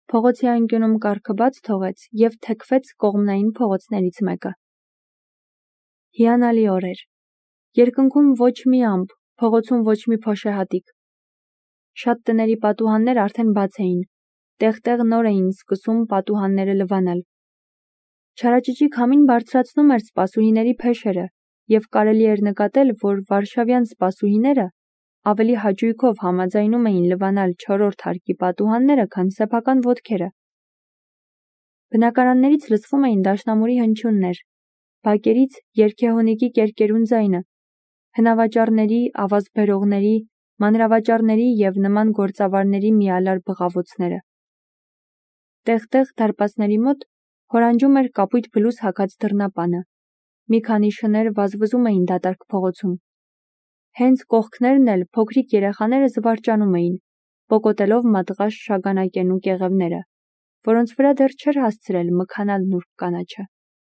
Փողոցի անկյունում կառքը բաց թողեց և թեքվեց կողմնային փողոցներից մեկը։ Հիանալի օր էր։ Երկնքում ոչ մի ամպ, փողոցում ոչ մի փոշեհատիկ։ Շատ տների պատուհաններ արդեն բաց էին, տեղ-տեղ նոր էին սկսում պատուհանները լվանալ։ Չարաճճի քամին բարձրացնում էր սպասուհիների փեշերը, և կարելի էր նկատել, որ վարշավյան սպասուհիները ավելի հաճույքով համաձայնում էին լվանալ 4-րդ հարկի պատուհանները, քան սեփական ոտքերը։ Բնակարաններից լսվում էին դաշնամուրի հնչյուններ, բակերից երգեհոնիկի կերկերուն ձայնը, հնավաճառների, ավազ բերողների, մանրավաճառների և նման գործավարների միալար բղավոցները։ Տեղ-տեղ դարպասների մոտ հորանջում էր կապույտ բլուզ հագած դռնապանը։ Մի քանի շներ վազվզում էին դատարկ փողոցում։ Հենց կողքներն էլ փոքրիկ երեխաները զվարճանում էին, պոկոտելով մատղաշ շագանակենու կեղևները, որոնց վրա դեռ չէր հասցրել մքանալ նուրբ կանաչը։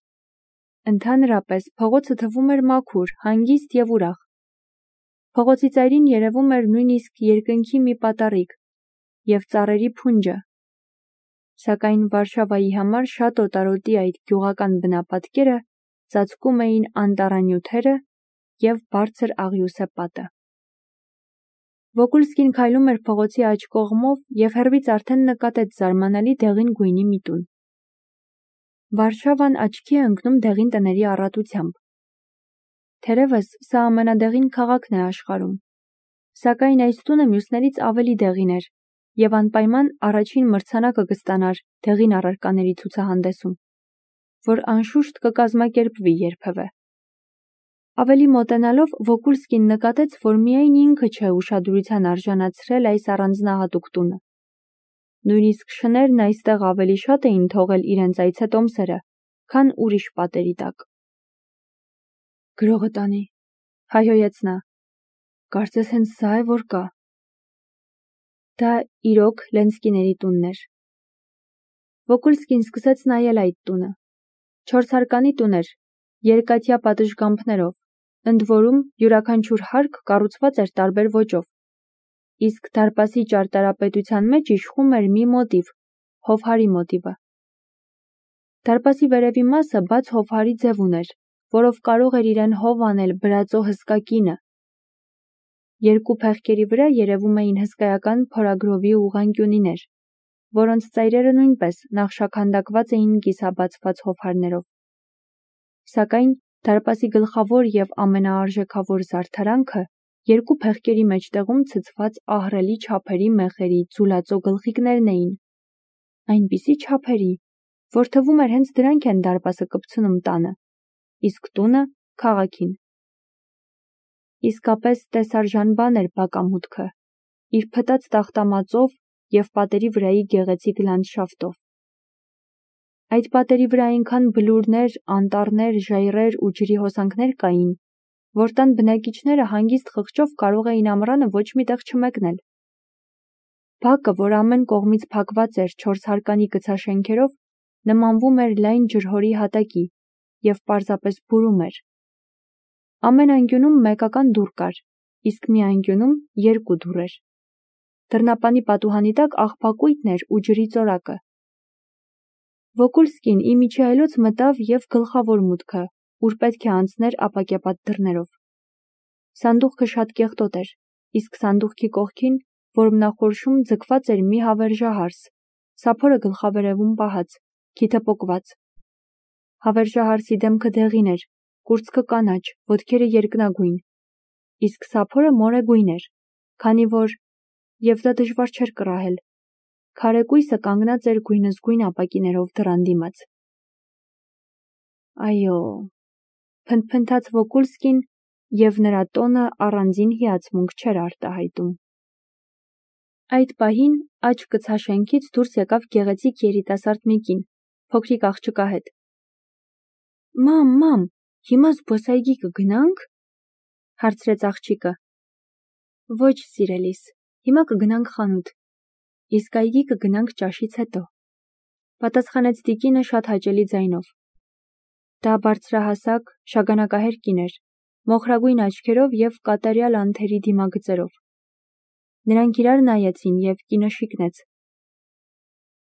Ընդհանրապես փողոցը թվում էր մաքուր, հանգիստ և ուրախ։ Փողոցի ծայրին երևում էր նույնիսկ երկնքի մի պատառիկ և ծառերի փունջը։ Սակայն Վարշավայի համար շատ օտարոտի այդ գյուղական բնապատկերը ծածկում էին անտառանյութերը և բարձր աղյուսե պատը։ Վոկուլսկին քայլում էր փողոցի աջ կողմով և հեռվից արդեն նկատեց զարմանալի դեղին գույնի մի տուն։ Վարշավան աչքի է ընկնում դեղին տների առատությամբ։ Թերևս սա ամենադեղին քաղաքն է աշխարհում։ Սակայն այս տունը մյուսներից ավելի դեղին էր և անպայման առաջին մրցանակը կստանար դեղին առարկաների ցուցահանդեսում, որ անշուշտ կկազմակերպվի երբևէ։ Ավելի մոտենալով Վոկուլսկին նկատեց, որ միայն ինքը չէ ուշադրության արժանացրել այս առանձնահատուկ տունը։ Նույնիսկ շներն այստեղ ավելի շատ էին թողել իրենց այցետոմսերը, քան ուրիշ պատերի տակ։ Գրողը տանի, հայհոյեց նա։ Կարծես հենց սա է, որ կա։ Դա իրոք Լենսկիների տունն էր։ Վոկուլսկին սկսեց նայել այդ տունը։ 4 հարկանի տուն էր, երկաթյա պատշգամբներով, ընդ որում յուրաքանչյուր հարկ կառուցված էր տարբեր ոճով, իսկ դարպասի ճարտարապետության մեջ իշխում էր մի մոտիվ՝ հովհարի մոտիվը։ Դարպասի վերևի մասը բաց հովհարի ձև ուներ, որով կարող էր իրեն հով անել բրածո հսկա կինը։ Երկու փեղկերի վրա երևում էին հսկայական փորագրովի ուղղանկյունիներ, որոնց ծայրերը նույնպես նախշաքանդակված էին կիսաբացված հովհարներով։ Սակայն դարպասի գլխավոր և ամենաարժեքավոր զարդարանքը երկու փեղկերի մեջտեղում ցցված ահռելի չափերի մեխերի ձուլածո գլխիկներն էին։ Այնպիսի չափերի, որ թվում էր հենց դրանք են դարպասը կպցնում տանը, իսկ տունը՝ քաղաքին։ Իսկապես տեսարժան բան էր բակամուտքը, իր փտած տախտամածով և պատերի վրայի գեղեցիկ լանդշաֆտով։ Այդ պատերի վրա այնքան բլուրներ, անտառներ, ժայռեր ու ջրի հոսանքներ կային, որ տան բնակիչները հանգիստ խղճով կարող էին ամռանը ոչ մի տեղ չմեկնել։ Բակը, որ ամեն կողմից փակված էր 4 հարկանի կցաշենքերով, նմանվում էր լայն ջրհորի հատակի և պարզապես բուրում էր։ Ամեն անկյունում մեկական դուռ կար, իսկ մի անկյունում 2 դուռեր։ Դռնապանի պատուհանի տակ աղբակույտն էր ու ջրի ծորակը։ Վոկուլսկին ի միջի այլոց մտավ և գլխավոր մուտքը, ուր պետք է անցներ ապակեպատ դռներով։ Սանդուղքը շատ կեղտոտ էր, իսկ սանդուղքի կողքին, որմնախորշում ձգված էր մի հավերժահարս, սափորը գլխավերևում պահած, քիթը պոկված։ Հավերժահարսի դեմքը դեղին էր, կուրծքը կանաչ, ոտքերը երկնագույն, իսկ սափորը մորեգույն էր, քանի որ, և դա դժվար չէր կռահել, քարեկույսը կանգնած էր գույնզգույն ապակիներով դռան դիմաց։ Այո, փնթփնթաց Վոկուլսկին, և նրա տոնը առանձին հիացմունք չէր արտահայտում։ Այդ պահին աջ կցաշենքից դուրս եկավ գեղեցիկ երիտասարդ մի կին, փոքրիկ աղջկա հետ։ Մամ, հիմա զբոսայգի կգնա՞նք, հարցրեց աղջիկը։ Ոչ, սիրելիս, հիմա կգնանք խանութ, իսկ այգի կգնանք ճաշից հետո, պատասխանեց տիկինը շատ հաճելի ձայնով։ Դա բարձրահասակ, շագանակահեր կին էր, մոխրագույն աչքերով և կատարյալ անթերի դիմագծերով։ Նրանք իրար նայեցին և կինը շիկնեց։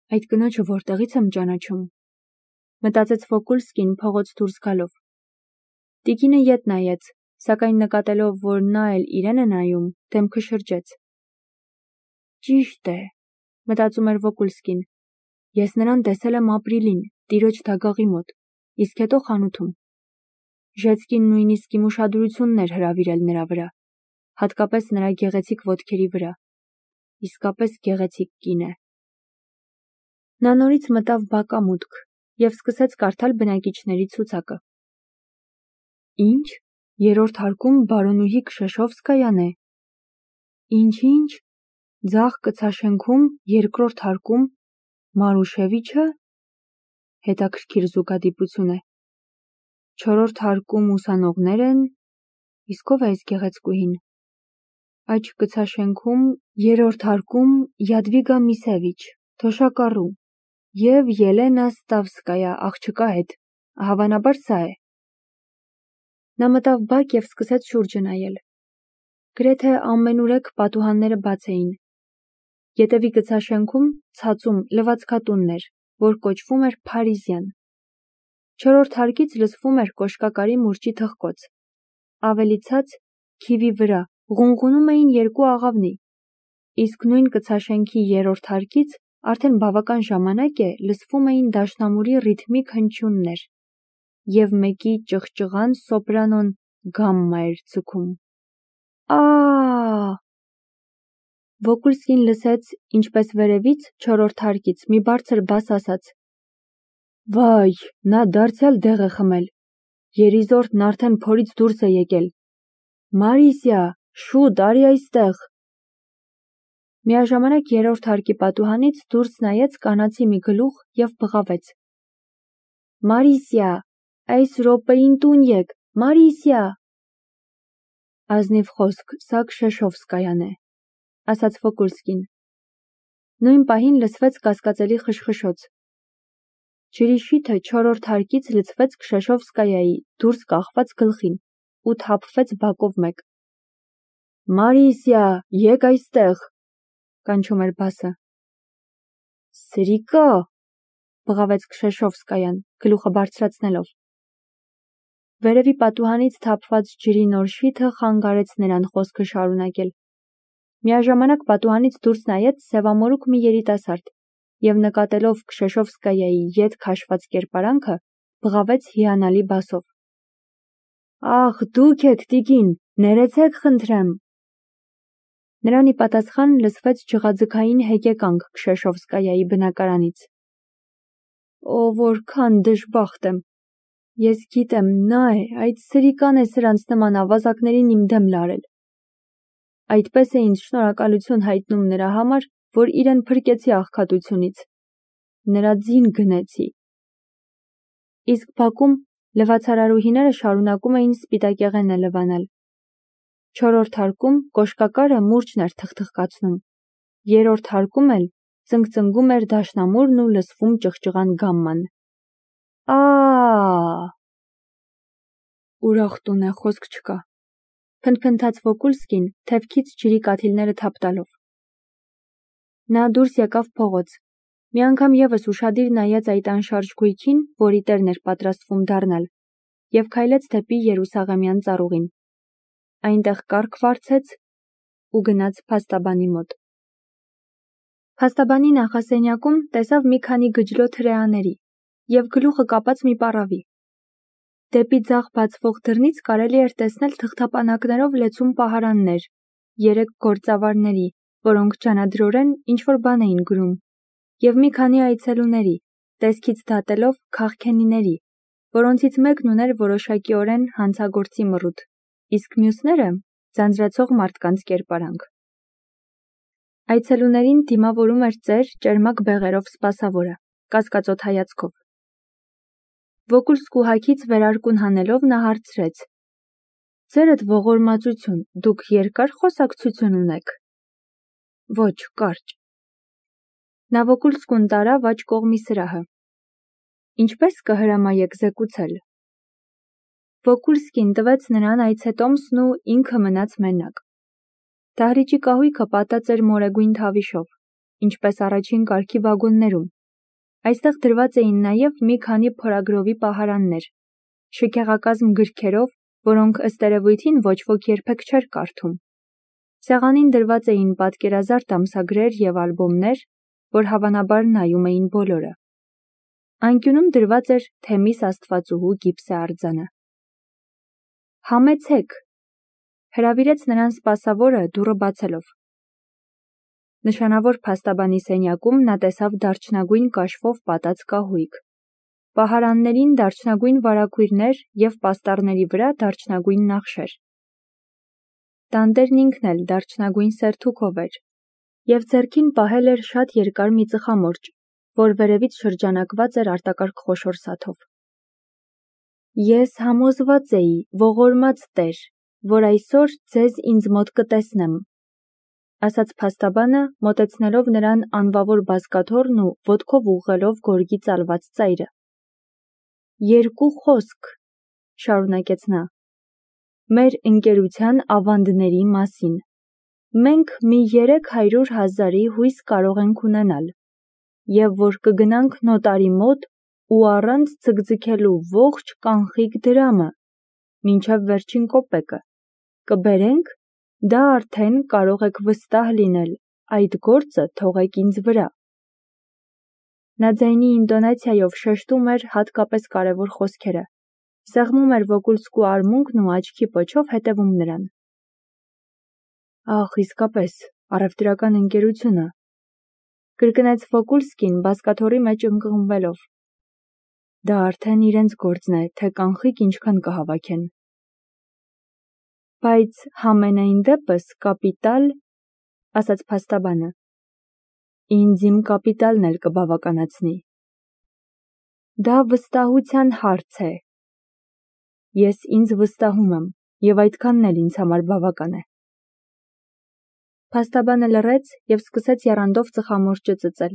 Այդ կնոջը որտեղից եմ ճանաչում, մտածեց Վոկուլսկին փողոց դուրս գալով։ Տիկինը ետ նայեց, սակայն նկատելով, որ նա էլ իրեն է նայում, դեմքը շրջեց։ Ճիշտ է, մտածում էր Վոկուլսկին, ես նրան տեսել եմ ապրիլին, տիրոջ դագաղի մոտ, իսկ հետո խանութում։ Ժեցկին նույնիսկ իմ ուշադրությունն էր հրավիրել նրա վրա, հատկապես նրա գեղեցիկ ոտքերի վրա։ Իսկապես գեղեցիկ կին է։ Նա նորից մտավ բակամուտք և սկսեց կարդալ բնակիչների ցուցակը։ Ինչ, երրորդ հարկում բարոնուհի Քշեշովսկայան է։ Ինչ, ձախ կցաշենքում երկրորդ հարկում Մարուշևիչը, հետաքրքիր զուգադիպություն է։ Չորրորդ հարկում ուսանողներ են, իսկ ով է այս գեղեցկուհին։ Աջ կցաշենքում երրորդ հարկում Յադվիգա Միսևիչ, թոշակառու, և Ելենա Ստավսկայա աղջկա հետ, հավանաբար սա է։ Նա մտավ բակ և սկսեց շուրջը նայել։ Գրեթե ամենուրեք պատուհանները բաց էին։ Ետևի գցաշենքում ցածում լվացքատունն էր, որ կոչվում էր Փարիզյան։ Չորրորդ հարկից լսվում էր կոշկակարի մուրճի թխկոց։ Ավելի ցած, քիվի վրա, ղունղունում էին երկու աղավնի, իսկ նույն կցաշենքի երրորդ հարկից արդեն բավական ժամանակ է լսվում էին դաշնամուրի ռիթմիկ հնչյուններ, և մեկի ճղճղան սոպրանոն գամմա էր ձգում։ Ա՜։ Վոկուլսկին լսեց, ինչպես վերևից, չորրորդ հարկից, մի բարձր բաս ասաց. Վայ, նա դարձյալ դեղ է խմել։ Երիզորդն արդեն փորից դուրս է եկել։ Մարիսյա, շուտ արի այստեղ։ Միաժամանակ երրորդ հարկի պատուհանից դուրս նայեց կանացի մի գլուխ և բղավեց. Մարիսյա, այս րոպեին տուն եկ, Մարիսյա։ Ազնիվ խոսք, սա Քշեշովսկայան է, ասաց Վոկուլսկին։ Նույն պահին լսվեց կասկածելի խշխշոց։ Ջրի շիթը չորրորդ հարկից լցվեց Քշեշովսկայայի դուրս կախված գլխին ու թափվեց բակով մեկ։ Մարիսյա, եկ այստեղ, կանչում էր բասը։ Սրիկա, բղավեց Քշեշովսկայան, գլուխը բարձրացնելով։ Վերևի պատուհանից թափված ջրի նոր շիթը խանգարեց նրան խոսքը շարունակել։ Միաժամանակ պատուհանից դուրս նայեց սևամորուք մի երիտասարդ և նկատելով Քշեշովսկայայի ետ քաշված կերպարանքը, բղավեց հիանալի բասով. Ախ, դուք եք, տիկին, ներեցեք խնդրեմ։ Նրան ի պատասխան լսվեց ջղաձգային հեկեկանք Քշեշովսկայայի բնակարանից։ Ո, որքան դժբախտ եմ։ Ես գիտեմ, նա է, այդ սրիկան է սրանց նման ավազակներին իմ դեմ լարել։ Այդպես է ինձ շնորհակալություն հայտնում նրա համար, որ իրեն փրկեցի աղքատությունից։ Նրա ձին գնեցի։ Իսկ բակում լվացարարուհիները շարունակում էին սպիտակեղենը լվանալ։ Չորրորդ հարկում կոշկակարը մուրճն էր թխթխկացնում, երրորդ հարկում էլ ծնգծնգում էր դաշնամուրն ու լսվում ճղճղան գամման։ Ա՜։ Ուրախ տուն է, խոսք չկա, փնթփնթաց Վոկուլսկին, թևքից ջրի կաթիլները թափ տալով։ Նա դուրս եկավ փողոց, մի անգամ ևս ուշադիր նայեց այդ անշարժ գույքին, որի տերն էր պատրաստվում դառնալ, և քայլեց դեպի Երուսաղեմյան ծառուղին։ Այնտեղ կառք վարձեց ու գնաց փաստաբանի մոտ։ Փաստաբանի նախասենյակում տեսավ մի քանի գջլոտ հրեաների և գլուխը կապած մի պառավի։ Դեպի ձախ բացվող դռնից կարելի էր տեսնել թղթապանակներով լեցուն պահարաններ, 3 գործավարների, որոնք ջանադրորեն ինչ-որ բան էին գրում, և մի քանի այցելուների, տեսքից դատելով քաղքենիների, որոնցից մեկն ուներ որոշակիորեն հանցագործի մռութ, իսկ մյուսները ձանձրացող մարդկանց կերպարանք։ Այցելուներին դիմավորում էր ծեր ճերմակ բեղերով սպասավորը, կասկածոտ հայացքով։ Վոկուլսկու հագից վերարկուն հանելով նա հարցրեց. Ձերդ ողորմածություն, դուք երկար խոսակցություն ունեք։ Ոչ, կարճ։ Նա Վոկուլսկուն տարավ աջ կողմի սրահը։ Ինչպես կհրամայեք զեկուցել։ Վոկուլսկին տվեց նրան այցետոմսն ու ինքը մնաց մենակ։ Դահլիճի կահույքը պատած էր մորեգույն թավիշով, ինչպես առաջին կարգի վագոններում, Այստեղ դրված էին նաև մի քանի փորագրովի պահարաններ, շքեղակազմ գրքերով, որոնք ըստ երևույթին ոչ ոք երբեք չէր կարդում։ Սեղանին դրված էին պատկերազարդ ամսագրեր և ալբոմներ, որ հավանաբար նայում էին բոլորը։ Անկյունում դրված էր Թեմիս աստվածուհու գիպսե արձանը։ «Համեցեք», հրավիրեց նրան սպասավորը դուռը բացելով։ Նշանավոր փաստաբանի սենյակում նա տեսավ դարչնագույն կաշվով պատած կահույք, պահարաններին դարչնագույն վարագույրներ և պաստառների վրա դարչնագույն նախշեր։ Տանտերն ինքն էլ դարչնագույն սերթուքով էր և ձեռքին պահել էր շատ երկար մի ծխամորճ, որ վերևից շրջանակված էր արտակարգ խոշոր սաթով։ «Ես համոզված էի, ողորմած Տեր, որ այսօր ձեզ ինձ մոտ կտեսնեմ», ասաց փաստաբանը, մոտեցնելով նրան անվավոր բազկաթոռն ու ոտքով ուղղելով գորգի ծալված ծայրը։ «Երկու խոսք», շարունակեց նա, «մեր ընկերության ավանդների մասին։ Մենք մի 300,000-ի հույս կարող ենք ունենալ, և որ կգնանք նոտարի մոտ ու առանց ձգձգելու ողջ կանխիկ դրամը, մինչև վերջին կոպեկը, կբերենք, դա արդեն կարող եք վստահ լինել, այդ գործը թողեք ինձ վրա»։ Նա ձայնի ինտոնացիայով շեշտում էր հատկապես կարևոր խոսքերը, սեղմում էր Վոկուլսկու արմունկն ու աչքի պոչով հետևում նրան։ «Ահ, իսկապես, առևտրական ընկերությունը», կրկնեց Վոկուլսկին բազկաթոռի մեջ ընկղմվելով։ «Դա արդեն իրենց գործն է, թե կանխիկ ինչքան կհավաքեն։ Բայց համենայն դեպս կապիտալ», ասաց փաստաբանը, «ինձ իմ կապիտալն էլ կբավականացնի։ Դա վստահության հարց է։ Ես ինձ վստահում եմ, և այդքանն էլ ինձ համար բավական է»։ Փաստաբանը լռեց և սկսեց եռանդով ծխամորճը ծծել։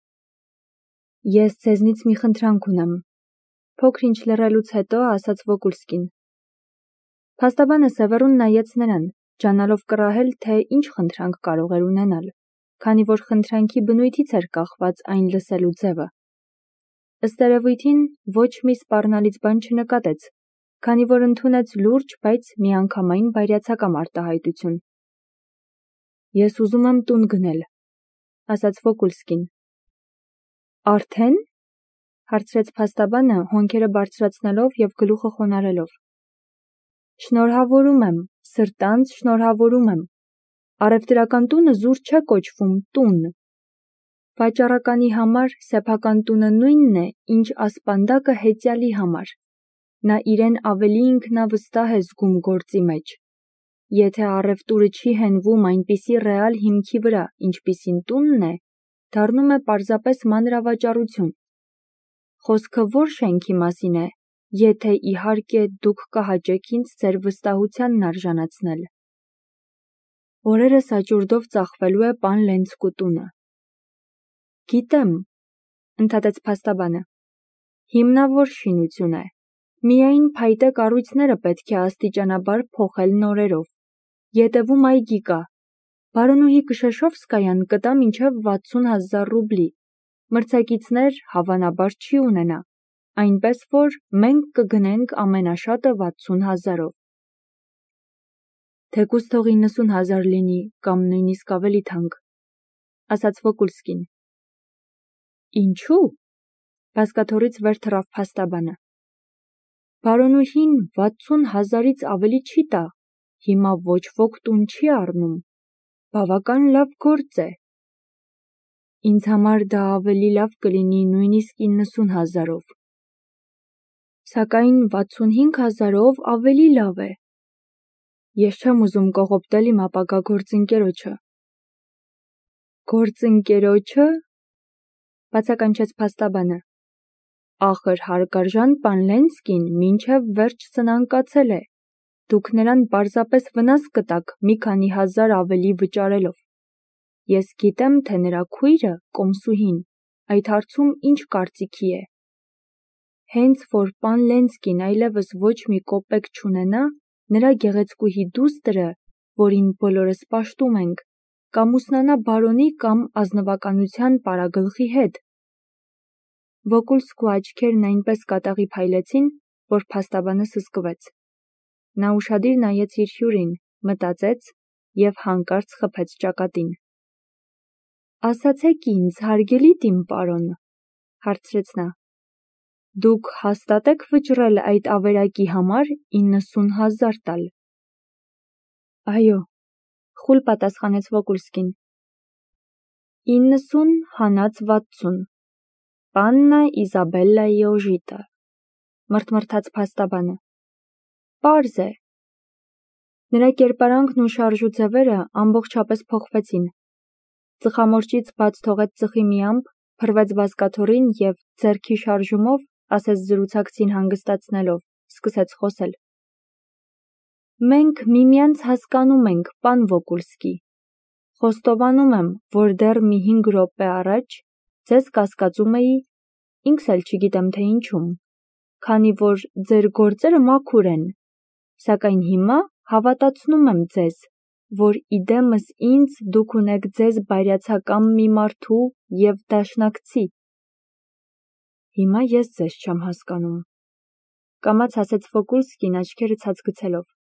«Ես ձեզնից մի խնդրանք ունեմ», փոքր-ինչ լռելուց հետո ասաց Վոկուլսկին։ Փաստաբանը սևեռուն նայեց նրան, ջանալով կռահել, թե ինչ խնդրանք կարող էր ունենալ, քանի որ խնդրանքի բնույթից էր կախված այն լսելու ձևը։ Ըստ երևույթին ոչ մի սպառնալից բան չնկատեց, քանի որ ընդունեց լուրջ, բայց միանգամայն վայրացակամ արտահայտություն։ «Ես ուզում եմ տուն գնել», ասաց Վոկուլսկին։ «Արդեն», հարցրեց փաստաբանը, հոնքերը բարձրացնելով և գլուխը խոնարհելով։ «Շնորհավորում եմ, սրտանց շնորհավորում եմ։ Առևտրական տունը զուր չէ կոչվում տուն։ Վաճառականի համար սեփական տունը նույնն է, ինչ ասպանդակը հեծյալի համար։ Նա իրեն ավելի ինքնավստահ է զգում գործի մեջ։ Եթե առևտուրը չի հենվում այնպիսի ռեալ հիմքի վրա, ինչպիսին տունն է, դառնում է պարզապես մանրավաճառություն։ Խոսքը ո՞ր շենքի մասին է, եթե իհարկե դուք կհաճեք ինձ ձեր վստահությանն արժանացնել»։ «Օրերս աճուրդով ծախվելու է պան Լենցկու տունը»։ «Գիտեմ», ընդհատեց փաստաբանը, «հիմնավոր շինություն է։ Միայն փայտե կառույցները պետք է աստիճանաբար փոխել նորերով։ Ետևում այգի կա։ Բարոնուհի Կշեշովսկայան կտա մինչև 60,000 ռուբլի, մրցակիցներ հավանաբար չի ունենա, այնպես որ մենք կգնենք ամենաշատը 60,000-ով։ Թեկուզ թող 90,000 լինի, կամ նույնիսկ ավելի թանկ», ասաց Վոկուլսկին։ «Ինչու՞», բազկաթոռից վեր թռավ փաստաբանը։ «Բարոնուհին 60,000-ից ավելի չի տա, հիմա ոչ ոք տուն չի առնում։ Բավական լավ գործ է։ Ինձ համար դա ավելի լավ կլինի նույնիսկ 90,000-ով։ Սակայն 65,000-ով ավելի լավ է։ Ես չեմ ուզում կողոպտել իմ ապագա գործընկերոջը»։ «Գործընկերոջը», բացականչեց փաստաբանը, «ախր հարգարժան պան Լենցկին մինչև վերջ սնանկացել է, դուք նրան պարզապես վնաս կտաք մի քանի հազար ավելի վճարելով։ Ես գիտեմ, թե նրա քույրը՝ կոմսուհին, այդ հարցում ինչ կարծիքի է։ Հենց որ պան Լենցկին այլևս ոչ մի կոպեկ չունենա, նրա գեղեցկուհի դուստրը, որին բոլորս պաշտում ենք, կամուսնանա բարոնի կամ ազնվականության պարագլխի հետ։ Վոկուլսկու աչքերն այնպես կատաղի փայլեցին, որ փաստաբանը սսկվեց: Նա ուշադիր նայեց իր հյուրին, մտածեց և հանկարծ խփեց ճակատին: «Ասացեք ինձ, հարգելի տին պարոն,- հարցրեց նա,- դուք հաստատ եք վճռել այդ ավերակի համար 90,000 տալ»: «Այո,- խուլ պատասխանեց Վոկուլսկին,- 90 հանած 60, պաննա Իզաբելլայի օժիտը,- մռթմռթաց փաստաբանը: Պարզ է: Նրա կերպարանքն ու շարժուձևերը ամբողջապես փոխվեցին: Ծխամորճից բաց թողեց ծխի մի ամպ, փռվեց բազկաթոռին և ձեռքի շարժումով, ասես զրուցակցին հանգստացնելով, սկսեց խոսել: «Մենք միմյանց հասկանում ենք, պան Վոկուլսկի: Խոստովանում եմ, որ դեռ մի 5 րոպե առաջ ձեզ կասկածում էի, ինքս էլ չգիտեմ, թե ինչում, քանի որ ձեր գործերը մաքուր են, սակայն հիմա հավատացնում եմ ձեզ, որ իդեմս ինձ դուք ունեք ձեզ բայրացակամ մի մարդու և դաշնակցի»: «Հիմա ես ձեզ չեմ հասկանում,- կամաց ասեց Վոկուլսկին աչքերը ցած գցելով: